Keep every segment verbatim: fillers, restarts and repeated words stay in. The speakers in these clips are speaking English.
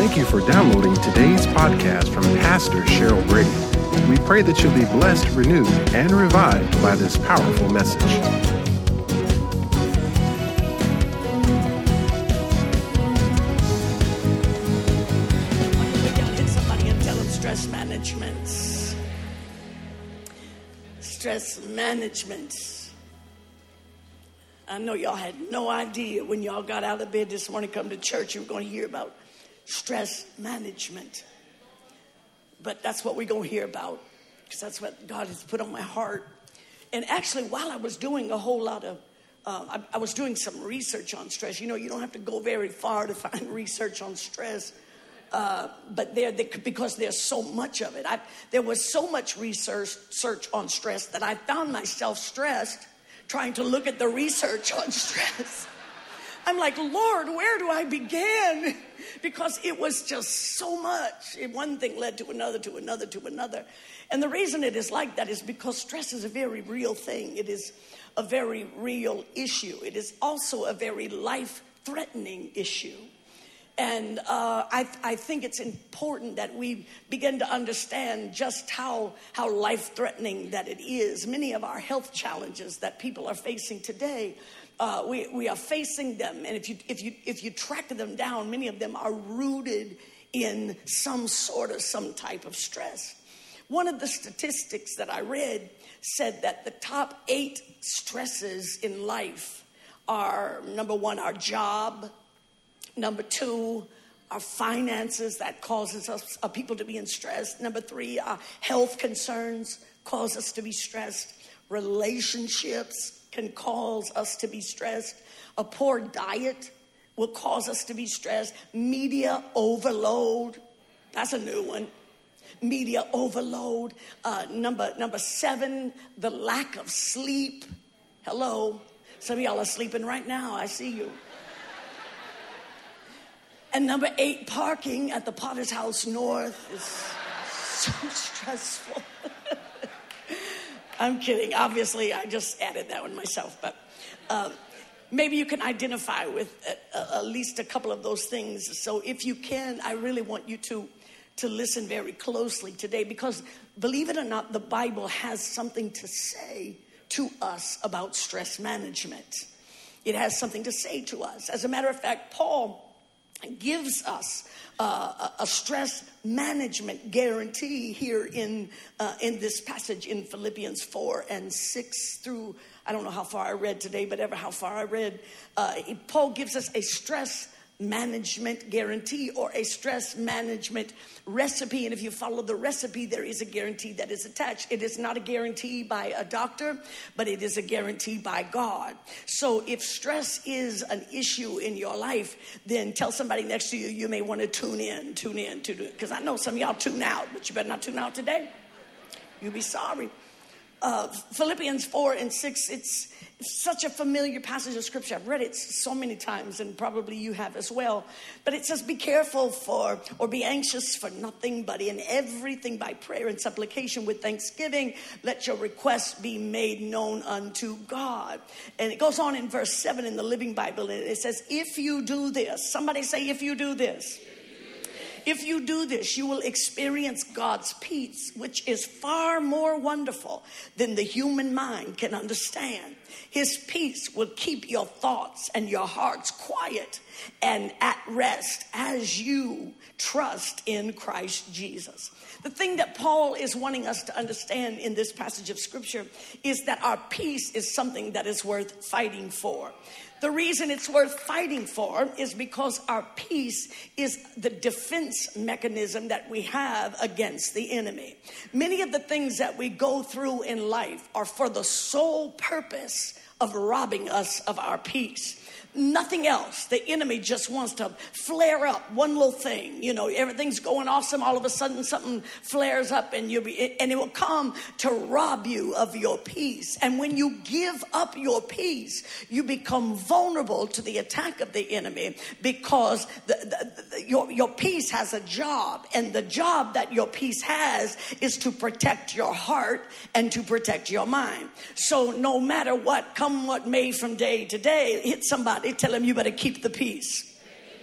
Thank you for downloading today's podcast from Pastor Cheryl Brady. We pray that you'll be blessed, renewed, and revived by this powerful message. Hit somebody and tell them stress management. Stress management. I know y'all had no idea when y'all got out of bed this morning, come to church, you were going to hear about stress management. But that's what we're going to hear about, because that's what God has put on my heart. And actually, while I was doing a whole lot of, uh, I, I was doing some research on stress. You know, you don't have to go very far to find research on stress. Uh, but there, they, because there's so much of it. I, there was so much research search on stress that I found myself stressed trying to look at the research on stress. I'm like, Lord, where do I begin? Because it was just so much. One thing led to another, to another, to another. And the reason it is like that is because stress is a very real thing. It is a very real issue. It is also a very life-threatening issue. And uh, I, I think it's important that we begin to understand just how, how life-threatening that it is. Many of our health challenges that people are facing today, uh, we, we are facing them. And if you, if you, if you track them down, many of them are rooted in some sort of some type of stress. One of the statistics that I read said that the top eight stresses in life are, number one, our job. Number two, our finances, that causes us, uh, people to be in stress. Number three, our health concerns cause us to be stressed. Relationships can cause us to be stressed. A poor diet will cause us to be stressed. Media overload, that's a new one. Media overload. Uh, number, number seven, the lack of sleep. Hello, some of y'all are sleeping right now, I see you. And number eight, parking at the Potter's House North is so stressful. I'm kidding. Obviously, I just added that one myself. But uh, maybe you can identify with at, at least a couple of those things. So if you can, I really want you to, to listen very closely today. Because believe it or not, the Bible has something to say to us about stress management. It has something to say to us. As a matter of fact, Paul gives us uh, a stress management guarantee here in uh, in this passage in Philippians four and six through, I don't know how far I read today, but ever how far I read, uh, Paul gives us a stress management guarantee or a stress management recipe. And if you follow the recipe, there is a guarantee that is attached. It is not a guarantee by a doctor, but it is a guarantee by God. So if stress is an issue in your life, then tell somebody next to you, you may want to tune in, tune in, tune in. Because I know some of y'all tune out, but you better not tune out today. You'll be sorry. Uh, Philippians four and six, it's such a familiar passage of scripture. I've read it so many times, and probably you have as well. But it says, be careful for, or be anxious for nothing, but in everything by prayer and supplication with thanksgiving, let your requests be made known unto God. And it goes on in verse seven in the Living Bible, and it says, if you do this, somebody say, if you do this. If you do this, you will experience God's peace, which is far more wonderful than the human mind can understand. His peace will keep your thoughts and your hearts quiet and at rest as you trust in Christ Jesus. The thing that Paul is wanting us to understand in this passage of scripture is that our peace is something that is worth fighting for. The reason it's worth fighting for is because our peace is the defense mechanism that we have against the enemy. Many of the things that we go through in life are for the sole purpose of robbing us of our peace. Nothing else. The enemy just wants to flare up one little thing. You know, everything's going awesome. All of a sudden, something flares up, and you'll be, and it will come to rob you of your peace. And when you give up your peace, you become vulnerable to the attack of the enemy, because the, the, the, your your peace has a job, and the job that your peace has is to protect your heart and to protect your mind. So no matter what, come what may from day to day, hit somebody. Tell them you better keep the peace.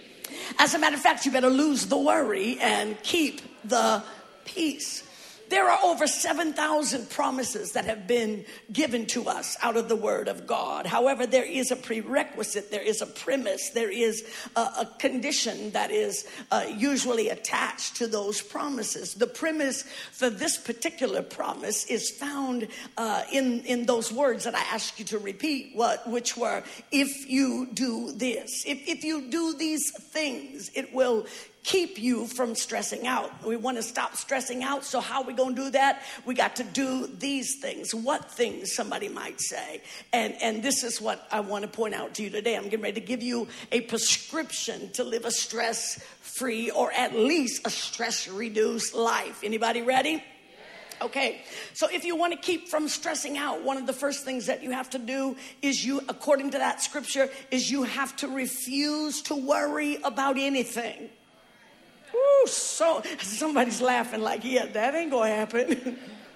As a matter of fact, you better lose the worry and keep the peace. There are over seven thousand promises that have been given to us out of the Word of God. However, there is a prerequisite, there is a premise, there is a, a condition that is uh, usually attached to those promises. The premise for this particular promise is found uh, in, in those words that I asked you to repeat, what, which were, if you do this. If, if you do these things, it will keep you from stressing out. We want to stop stressing out. So how are we going to do that? We got to do these things. What things, somebody might say. And, and this is what I want to point out to you today. I'm getting ready to give you a prescription to live a stress-free or at least a stress-reduced life. Anybody ready? Okay, so if you want to keep from stressing out, one of the first things that you have to do is you, according to that scripture, is you have to refuse to worry about anything. Ooh, so somebody's laughing like, yeah, that ain't gonna happen.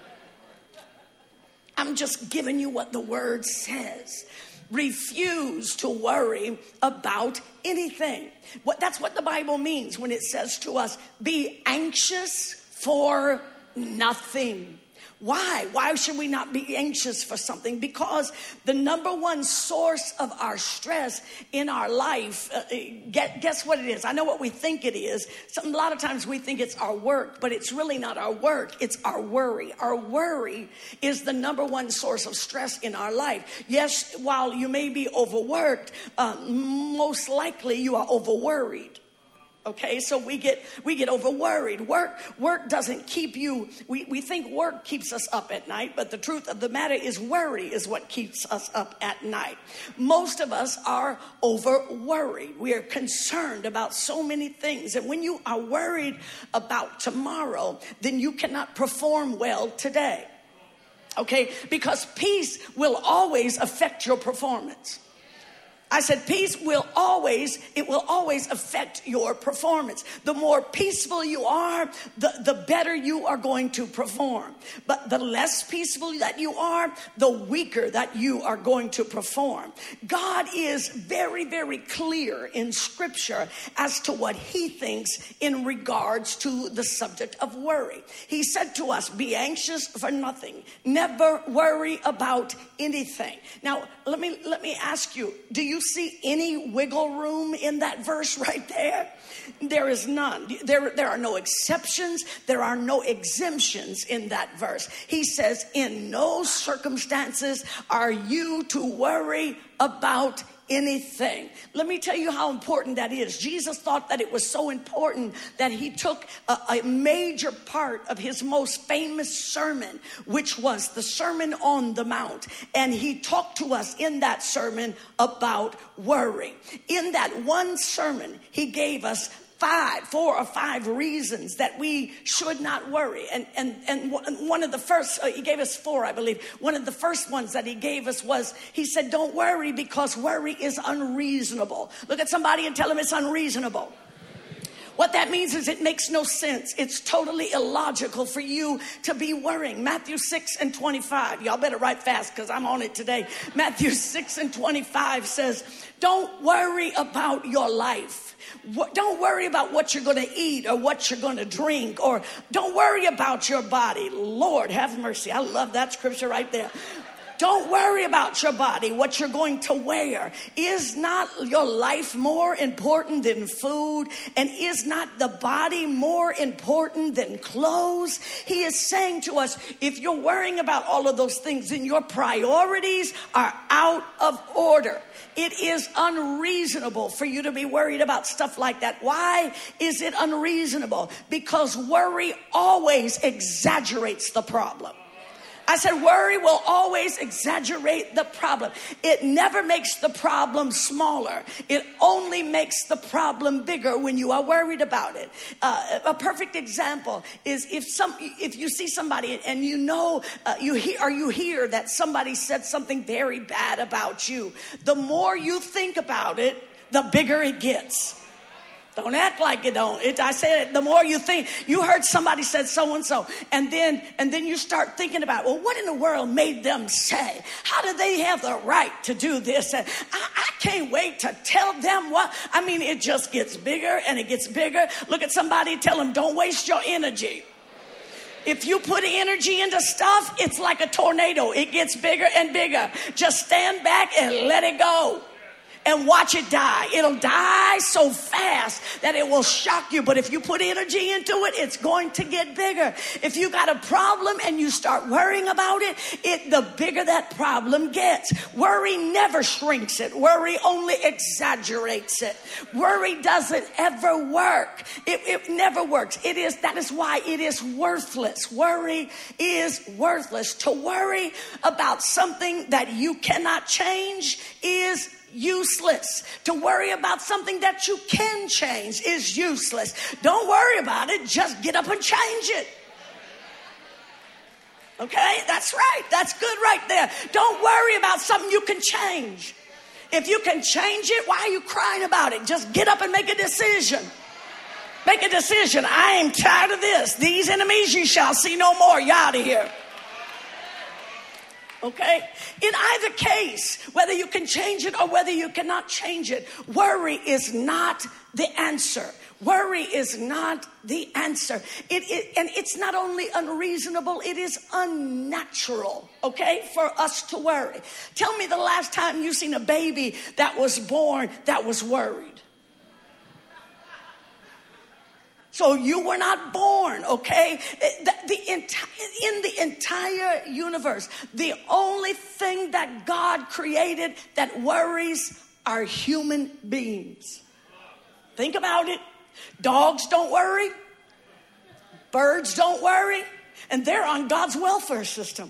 I'm just giving you what the word says. Refuse to worry about anything. What, that's what the Bible means when it says to us, be anxious for nothing. Why? Why should we not be anxious for something? Because the number one source of our stress in our life, uh, get, guess what it is? I know what we think it is. Some, a lot of times we think it's our work, but it's really not our work. It's our worry. Our worry is the number one source of stress in our life. Yes, while you may be overworked, uh, most likely you are overworried. Okay, so we get we get over worried. Work work doesn't keep you. We, we think work keeps us up at night, but the truth of the matter is worry is what keeps us up at night. Most of us are over worried. We are concerned about so many things. And when you are worried about tomorrow, then you cannot perform well today. Okay, because peace will always affect your performance. I said peace will always, it will always affect your performance. The more peaceful you are, the, the better you are going to perform. But the less peaceful that you are, the weaker that you are going to perform. God is very, very clear in Scripture as to what he thinks in regards to the subject of worry. He said to us, be anxious for nothing. Never worry about anything. Now, let me, let me ask you, do you see any wiggle room in that verse right there? There is none. There, there are no exceptions. There are no exemptions in that verse. He says, in no circumstances are you to worry about anything. Let me tell you how important that is. Jesus thought that it was so important that he took a, a major part of his most famous sermon, which was the Sermon on the Mount. And he talked to us in that sermon about worry. In that one sermon, he gave us Five, four or five reasons that we should not worry. And, and, and one of the first, uh, he gave us four, I believe. One of the first ones that he gave us was, he said, don't worry because worry is unreasonable. Look at somebody and tell them it's unreasonable. What that means is it makes no sense. It's totally illogical for you to be worrying. Matthew six and twenty-five. Y'all better write fast because I'm on it today. Matthew six and twenty-five says, don't worry about your life. Don't worry about what you're going to eat or what you're going to drink, or don't worry about your body. Lord, have mercy. I love that scripture right there. Don't worry about your body, what you're going to wear. Is not your life more important than food? And is not the body more important than clothes? He is saying to us, if you're worrying about all of those things, then your priorities are out of order. It is unreasonable for you to be worried about stuff like that. Why is it unreasonable? Because worry always exaggerates the problem. I said worry will always exaggerate the problem. It never makes the problem smaller. It only makes the problem bigger when you are worried about it. Uh, a perfect example is if some, if you see somebody and you know, uh, you hear, or you hear that somebody said something very bad about you, the more you think about it, the bigger it gets. Don't act like it don't. It, I said the more you think, you heard somebody said so-and-so, and then and then you start thinking about, well, what in the world made them say? How do they have the right to do this? And I, I can't wait to tell them what. I mean, it just gets bigger and it gets bigger. Look at somebody, tell them, don't waste your energy. If you put energy into stuff, it's like a tornado. It gets bigger and bigger. Just stand back and let it go. And watch it die. It'll die so fast that it will shock you. But if you put energy into it, it's going to get bigger. If you got a problem and you start worrying about it, it the bigger that problem gets. Worry never shrinks it. Worry only exaggerates it. Worry doesn't ever work. It, it never works. It is, that is why it is worthless. Worry is worthless. To worry about something that you cannot change is useless. To worry about something that you can change is useless. Don't worry about it. Just get up and change it. Okay? That's right. That's good right there. Don't worry about something you can change. If you can change it, why are you crying about it? Just get up and make a decision. Make a decision. I am tired of this. These enemies you shall see no more. You're out of here. Okay? In either case, whether you can change it or whether you cannot change it, worry is not the answer. Worry is not the answer. It, it, and it's not only unreasonable, it is unnatural, okay, for us to worry. Tell me the last time you seen a baby that was born that was worried. So you were not born, okay? The, the enti- in the entire universe, the only thing that God created that worries are human beings. Think about it. Dogs don't worry. Birds don't worry. And they're on God's welfare system.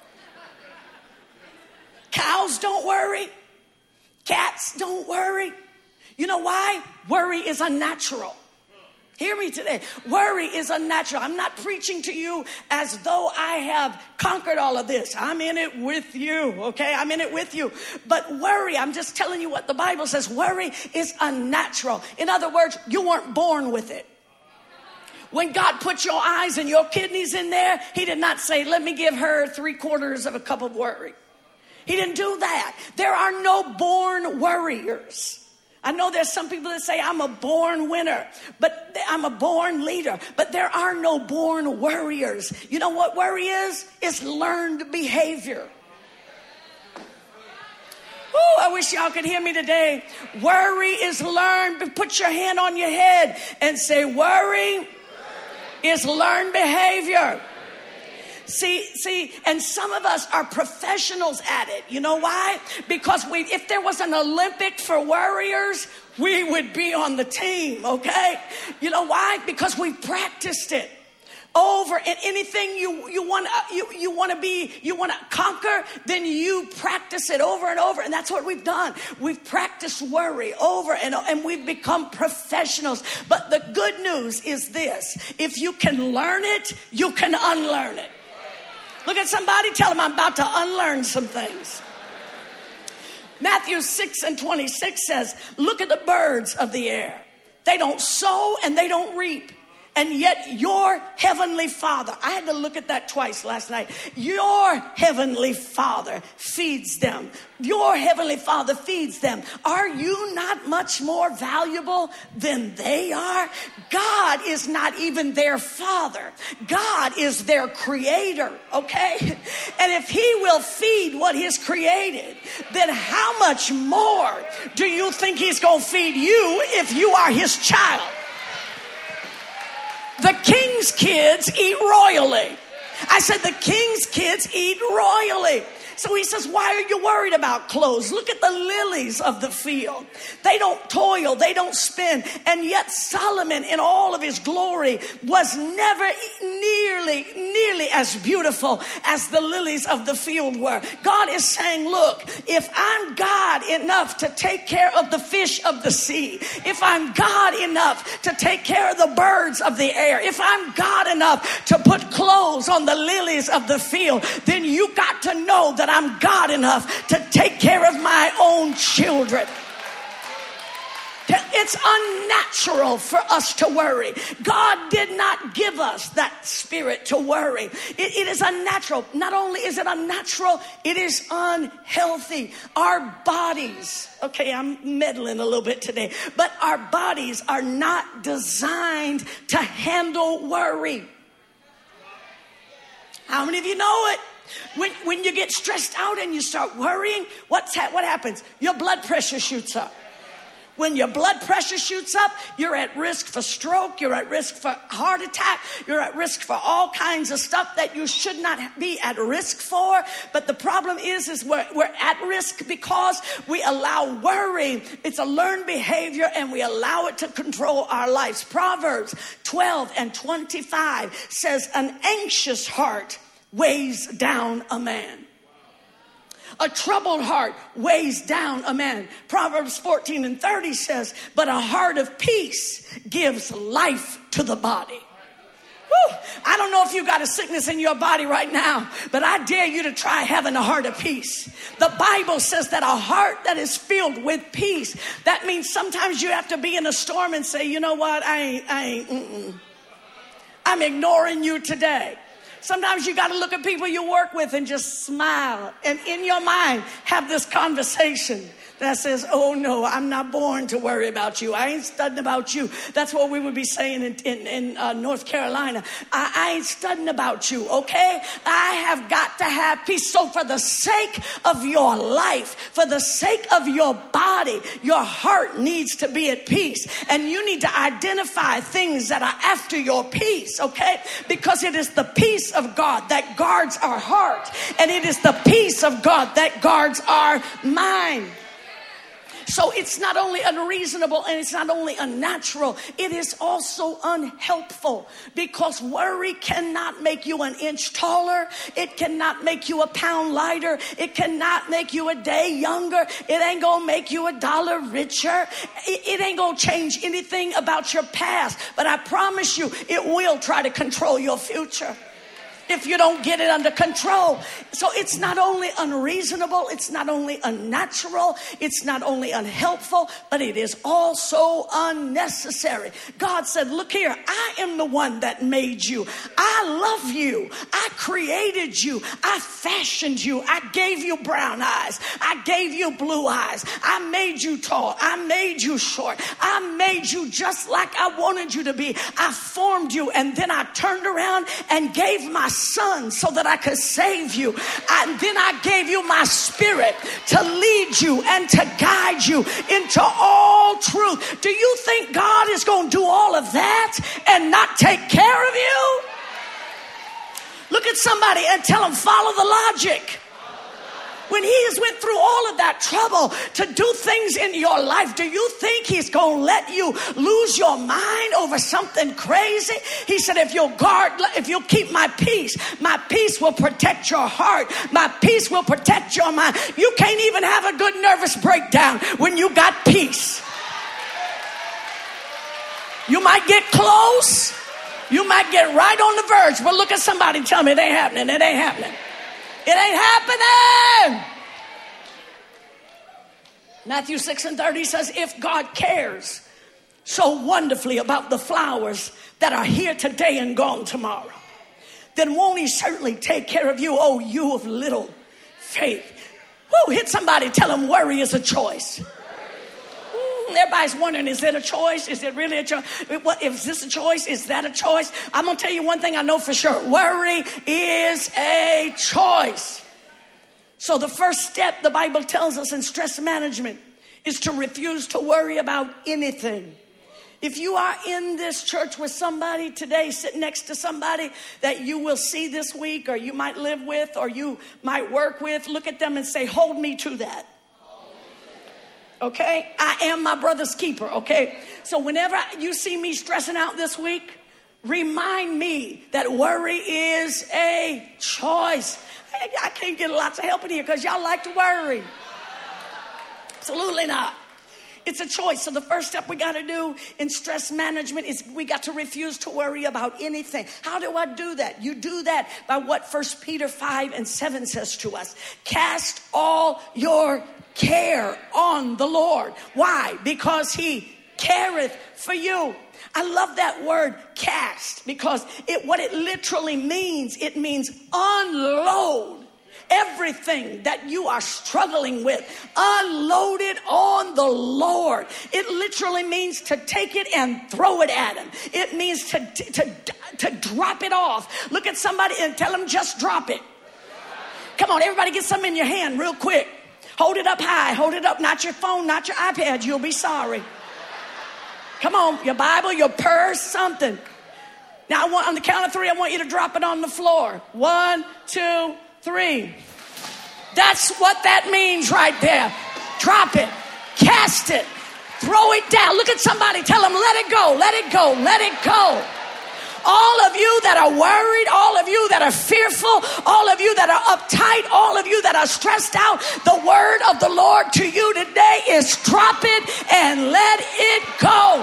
Cows don't worry. Cats don't worry. You know why? Worry is unnatural. Hear me today. Worry is unnatural. I'm not preaching to you as though I have conquered all of this. I'm in it with you, okay? I'm in it with you. But worry, I'm just telling you what the Bible says. Worry is unnatural. In other words, you weren't born with it. When God put your eyes and your kidneys in there, he did not say, let me give her three quarters of a cup of worry. He didn't do that. There are no born worriers. I know there's some people that say I'm a born winner, but I'm a born leader, but there are no born worriers. You know what worry is? It's learned behavior. Oh, I wish y'all could hear me today. Worry is learned. Put your hand on your head and say, worry is learned behavior. See, see, and some of us are professionals at it. You know why? Because we, if there was an Olympic for worriers, we would be on the team, okay? You know why? Because we've practiced it over, and anything you you want you you want to be you want to conquer, then you practice it over and over, and that's what we've done. We've practiced worry over and over, and we've become professionals. But the good news is this: if you can learn it, you can unlearn it. Look at somebody, tell them I'm about to unlearn some things. Matthew six and twenty-six says, look at the birds of the air. They don't sow and they don't reap. And yet your heavenly Father, I had to look at that twice last night. Your heavenly Father feeds them. Your heavenly Father feeds them. Are you not much more valuable than they are? God is not even their Father. God is their creator, okay? And if he will feed what he's created, then how much more do you think he's going to feed you if you are his child? The king's kids eat royally. I said the king's kids eat royally. So he says, why are you worried about clothes? Look at the lilies of the field. They don't toil, they don't spin. And yet Solomon in all of his glory was never nearly, nearly as beautiful as the lilies of the field were. God is saying, look, if I'm God enough to take care of the fish of the sea, if I'm God enough to take care of the birds of the air, if I'm God enough to put clothes on the lilies of the field, then you got to know that I'm God enough to take care of my own children. It's unnatural for us to worry. God did not give us that spirit to worry. It, it is unnatural. Not only is it unnatural, it is unhealthy. Our bodies, okay, I'm meddling a little bit today, but our bodies are not designed to handle worry. How many of you know it? When, when you get stressed out and you start worrying, what's ha- what happens? Your blood pressure shoots up. When your blood pressure shoots up, you're at risk for stroke, you're at risk for heart attack, you're at risk for all kinds of stuff that you should not be at risk for. But the problem is, is we're, we're at risk because we allow worry. It's a learned behavior and we allow it to control our lives. Proverbs twelve and twenty-five says, an anxious heart weighs down a man. A troubled heart weighs down a man. Proverbs fourteen and thirty says, but a heart of peace gives life to the body. Whew. I don't know if you got a sickness in your body right now, but I dare you to try having a heart of peace. The Bible says that a heart that is filled with peace, that means sometimes you have to be in a storm and say, you know what, I ain't, I ain't, mm-mm. I'm ignoring you today. Sometimes you got to look at people you work with and just smile. And in your mind, have this conversation that says, oh no, I'm not born to worry about you. I ain't studying about you. That's what we would be saying in, in, in uh, North Carolina. I, I ain't studying about you, okay? I have got to have peace. So for the sake of your life, for the sake of your body, your heart needs to be at peace. And you need to identify things that are after your peace, okay? Because it is the peace of God that guards our heart. And it is the peace of God that guards our mind. So it's not only unreasonable and it's not only unnatural, it is also unhelpful, because worry cannot make you an inch taller. It cannot make you a pound lighter. It cannot make you a day younger. It ain't gonna make you a dollar richer. It, it ain't gonna change anything about your past. But I promise you, it will try to control your future if you don't get it under control. So it's not only unreasonable, it's not only unnatural, it's not only unhelpful, but it is also unnecessary. God said, look here, I am the one that made you. I love you. I created you. I fashioned you. I gave you brown eyes. I gave you blue eyes. I made you tall. I made you short. I made you just like I wanted you to be. I formed you, and then I turned around and gave my son so that I could save you. And then I gave you my spirit to lead you and to guide you into all truth. Do you think God is going to do all of that and not take care of you? Look at somebody and tell them, follow the logic. When he has went through all of that trouble to do things in your life, do you think he's going to let you lose your mind over something crazy? He said, if you'll guard, if you'll keep my peace, my peace will protect your heart. My peace will protect your mind. You can't even have a good nervous breakdown when you got peace. You might get close. You might get right on the verge. But look at somebody and tell me it ain't happening. It ain't happening. It ain't happening. Matthew six and thirty says, if God cares so wonderfully about the flowers that are here today and gone tomorrow, then won't he certainly take care of you, oh, you of little faith. Woo, hit somebody, tell them worry is a choice. Everybody's wondering, is it a choice? Is it really a choice? What, is this a choice? Is that a choice? I'm going to tell you one thing I know for sure. Worry is a choice. So the first step the Bible tells us in stress management is to refuse to worry about anything. If you are in this church with somebody today, sitting next to somebody that you will see this week, or you might live with, or you might work with, look at them and say, hold me to that. Okay, I am my brother's keeper, okay? So whenever you see me stressing out this week, remind me that worry is a choice. I, I can't get lots of help in here because y'all like to worry. Absolutely not. It's a choice. So the first step we got to do in stress management is we got to refuse to worry about anything. How do I do that? You do that by what First Peter five and seven says to us. Cast all your care on the Lord. Why? Because he careth for you. I love that word cast because it what it literally means, it means unload everything that you are struggling with. Unload it on the Lord. It literally means to take it and throw it at him. It means to, to, to drop it off. Look at somebody and tell them, just drop it. Come on, everybody get something in your hand real quick. Hold it up high. Hold it up. Not your phone, not your iPad. You'll be sorry. Come on, your Bible, your purse, something. Now, I want, on the count of three, I want you to drop it on the floor. One, two, three. That's what that means right there. Drop it. Cast it. Throw it down. Look at somebody. Tell them, let it go. Let it go. Let it go. All of you that are worried, all of you that are fearful, all of you that are uptight, all of you that are stressed out, the word of the Lord to you today is drop it and let it go.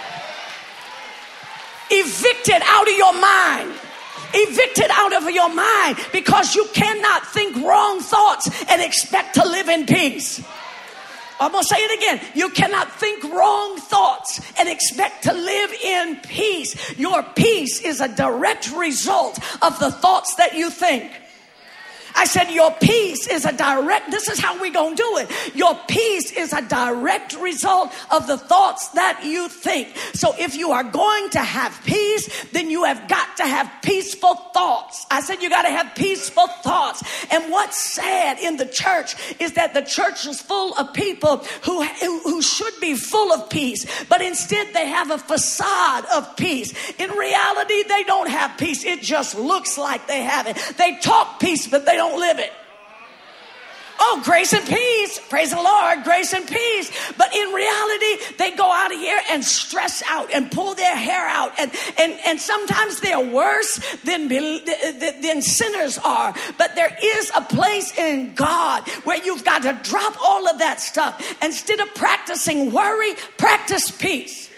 Evict it out of your mind. Evict it out of your mind because you cannot think wrong thoughts and expect to live in peace. I'm going to say it again. You cannot think wrong thoughts and expect to live in peace. Your peace is a direct result of the thoughts that you think. I said your peace is a direct, this is how we gonna do it. Your peace is a direct result of the thoughts that you think. So if you are going to have peace, then you have got to have peaceful thoughts. I said you got to have peaceful thoughts. And what's sad in the church is that the church is full of people who, who, who should be full of peace, but instead they have a facade of peace. In reality, they don't have peace. It just looks like they have it. They talk peace, but they don't live it. Oh, grace and peace. Praise the Lord. Grace and peace. But in reality, they go out of here and stress out and pull their hair out. And, and, and sometimes they're worse than, than sinners are. But there is a place in God where you've got to drop all of that stuff. Instead of practicing worry, practice peace.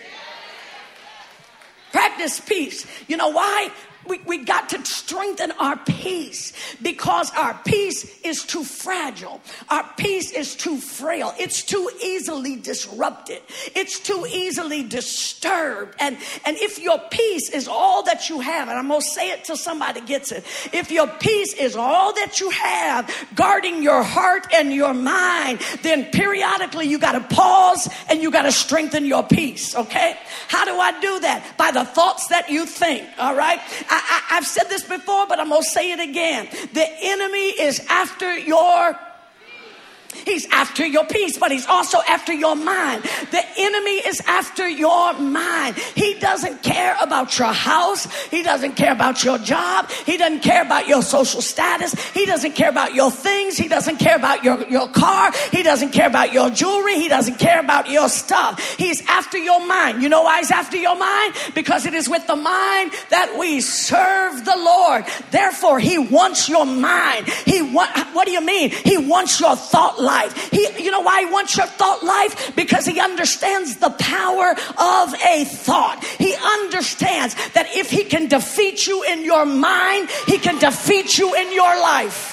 Practice peace. You know why? We, we got to strengthen our peace because our peace is too fragile. Our peace is too frail. It's too easily disrupted. It's too easily disturbed. And, and if your peace is all that you have, and I'm going to say it till somebody gets it. If your peace is all that you have, guarding your heart and your mind, then periodically you got to pause and you got to strengthen your peace, okay? How do I do that? By the thoughts that you think, all right? I, I, I've said this before, but I'm going to say it again. The enemy is after your He's after your peace, but he's also after your mind. The enemy is after your mind. He doesn't care about your house. He doesn't care about your job. He doesn't care about your social status. He doesn't care about your things. He doesn't care about your, your car. He doesn't care about your jewelry. He doesn't care about your stuff. He's after your mind. You know why he's after your mind? Because it is with the mind that we serve the Lord. Therefore, he wants your mind. He want, what do you mean? He wants your thought life. He, you know why he wants your thought life? Because he understands the power of a thought. He understands that if he can defeat you in your mind, he can defeat you in your life.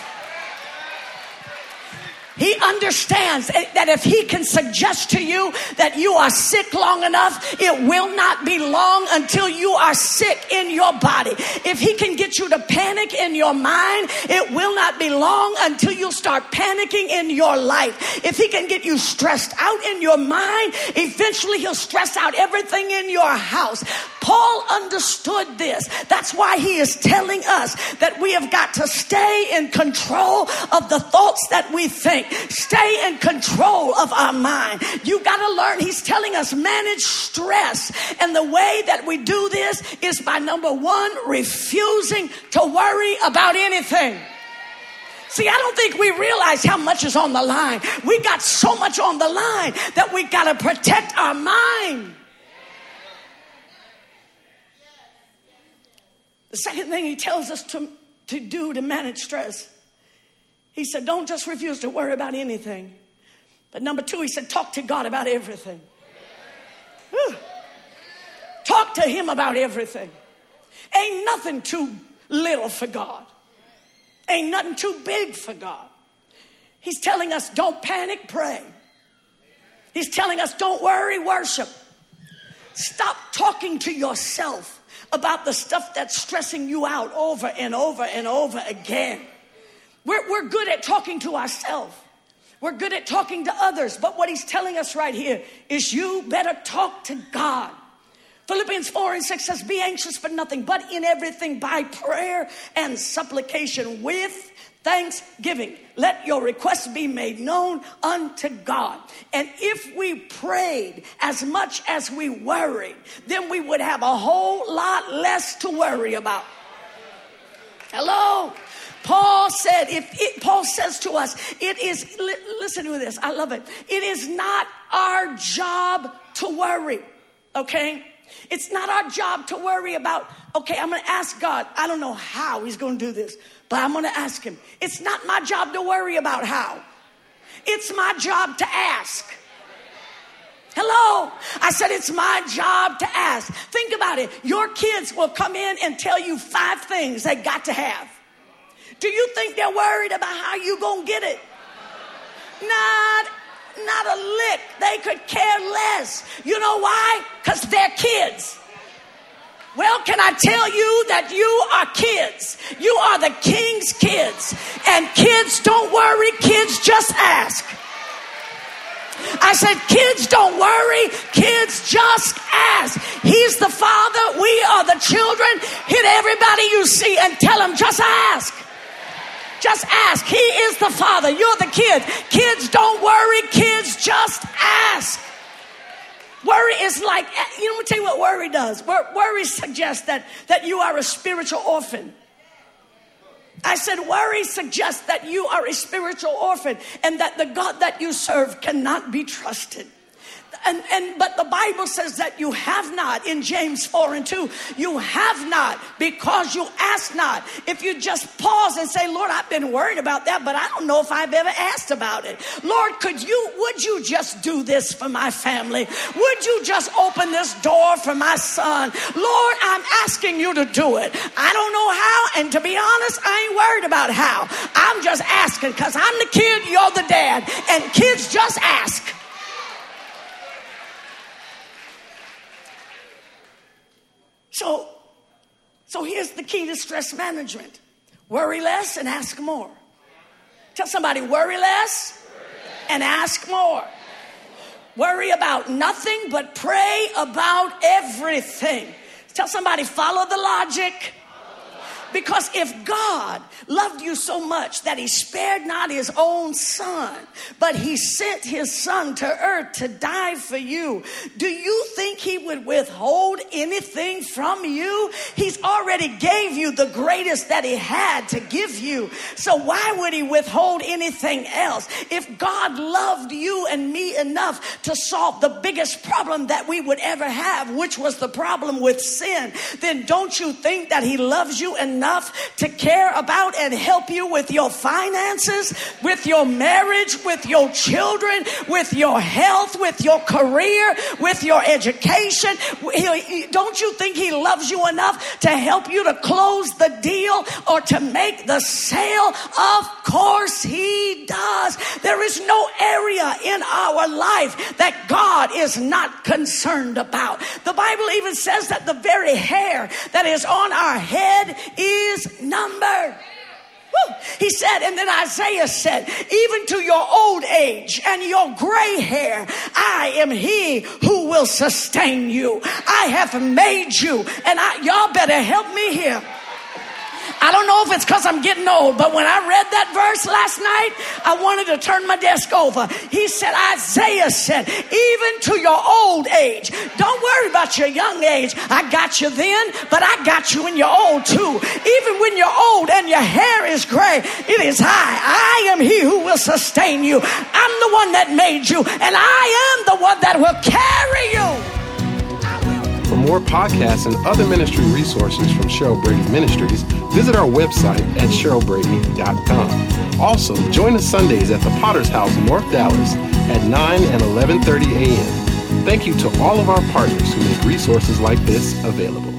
He understands that if he can suggest to you that you are sick long enough, it will not be long until you are sick in your body. If he can get you to panic in your mind, it will not be long until you start panicking in your life. If he can get you stressed out in your mind, eventually he'll stress out everything in your house. Paul understood this. That's why he is telling us that we have got to stay in control of the thoughts that we think. Stay in control of our mind. You got to learn. He's telling us manage stress. And the way that we do this is by, number one, refusing to worry about anything. See, I don't think we realize how much is on the line. We got so much on the line that we got to protect our mind. The second thing he tells us to, to do to manage stress, he said, don't just refuse to worry about anything. But number two, he said, talk to God about everything. Whew. Talk to him about everything. Ain't nothing too little for God. Ain't nothing too big for God. He's telling us, don't panic, pray. He's telling us, don't worry, worship. Stop talking to yourself about the stuff that's stressing you out over and over and over again. We're, we're good at talking to ourselves. We're good at talking to others. But what he's telling us right here is you better talk to God. Philippians four and six says, be anxious for nothing, but in everything by prayer and supplication with thanksgiving. Let your requests be made known unto God. And if we prayed as much as we worried, then we would have a whole lot less to worry about. Hello? Paul said, if it, Paul says to us, it is, li, listen to this, I love it. It is not our job to worry, okay? It's not our job to worry about, okay, I'm going to ask God. I don't know how he's going to do this, but I'm going to ask him. It's not my job to worry about how. It's my job to ask. Hello? I said it's my job to ask. Think about it. Your kids will come in and tell you five things they got to have. Do you think they're worried about how you going to get it? Not Not a lick. They could care less. You know why? Because they're kids. Well, can I tell you that you are kids? You are the king's kids. And kids don't worry. Kids just ask. I said, kids don't worry. Kids just ask. He's the father. We are the children. Hit everybody you see and tell them, just ask. Just ask. He is the father. You're the kids. Kids don't worry. Kids just ask. Worry is like, you know, let me tell you what worry does. Worry suggests that, that you are a spiritual orphan. I said worry suggests that you are a spiritual orphan and that the God that you serve cannot be trusted. And, and but the Bible says that you have not, in James four and two, you have not because you ask not. If you just pause and say, Lord, I've been worried about that, but I don't know if I've ever asked about it. Lord, could you, would you just do this for my family? Would you just open this door for my son? Lord, I'm asking you to do it. I don't know how, and to be honest, I ain't worried about how. I'm just asking because I'm the kid, you're the dad, and kids just ask. So, so here's the key to stress management. Worry less and ask more. Tell somebody, worry less and ask more. Worry about nothing, but pray about everything. Tell somebody, follow the logic. Because if God loved you so much that he spared not his own son, but he sent his son to earth to die for you, do you think he would withhold anything from you? He's already gave you the greatest that he had to give you. So why would he withhold anything else? If God loved you and me enough to solve the biggest problem that we would ever have, which was the problem with sin, then don't you think that he loves you enough enough to care about and help you with your finances, with your marriage, with your children, with your health, with your career, with your education? Don't you think he loves you enough to help you to close the deal or to make the sale? Of course he does. There is no area in our life that God is not concerned about. The Bible even says that the very hair that is on our head is numbered. Woo. He said, and then Isaiah said, even to your old age and your gray hair, I am he who will sustain you. I have made you. And I, y'all better help me here. I don't know if it's because I'm getting old, but when I read that verse last night, I wanted to turn my desk over. He said, Isaiah said, even to your old age. Don't worry about your young age. I got you then, but I got you when you're old too. Even when you're old and your hair is gray, it is I. I am he who will sustain you. I'm the one that made you, and I am the one that will carry you. For more podcasts and other ministry resources from Cheryl Brady Ministries, visit our website at cheryl brady dot com. Also, join us Sundays at the Potter's House, North Dallas at nine and eleven thirty a.m. Thank you to all of our partners who make resources like this available.